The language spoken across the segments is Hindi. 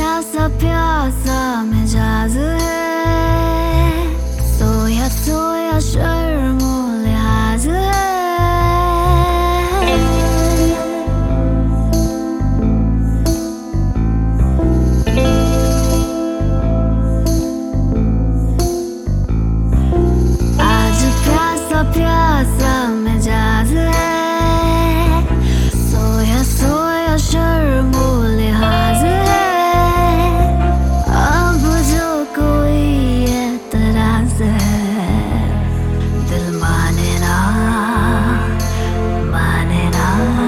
प्यासा प्यासा मिजाज है, सोया सोया शर्मो लिहाज है। आज प्यासा प्यासा मिजाज है, सोया सोया शर्मो लिहाज है। अब जो कोई एतराज है, दिल माने ना माने ना।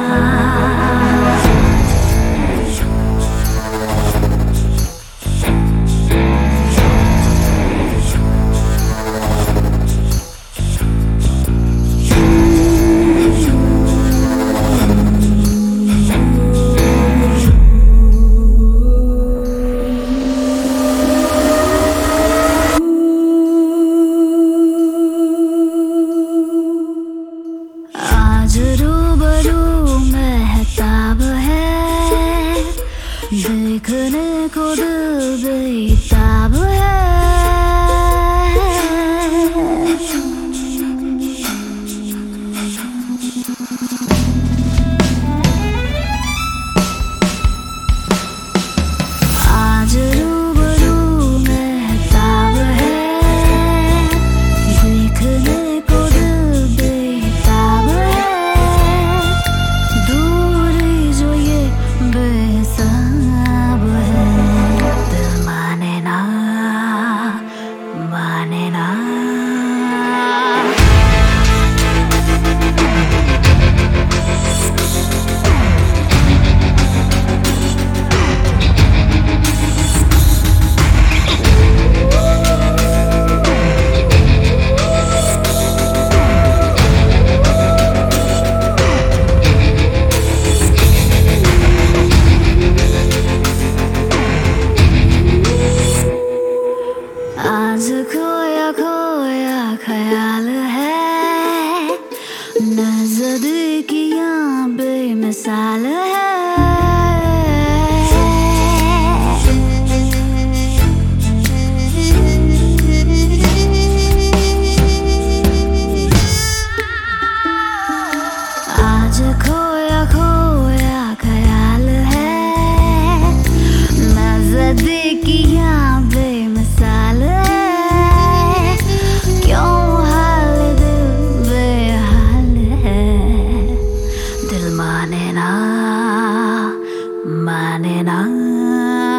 आज रूबरू महताब है, देखने को दिल बेताब है। आज रूबरू महताब है, देखने को दिल बेताब है। दूरी जो ये बेहिसाब है, दिल माने ना माने ना। आज खोया खोया ख्याल है, नज़दीकियाँ बेमिसाल है। आज खोया खोया ख्याल है, नज़दीकियाँ बेमिसाल है। क्यों हाल दिल बेहाल है, दिल माने ना माने ना।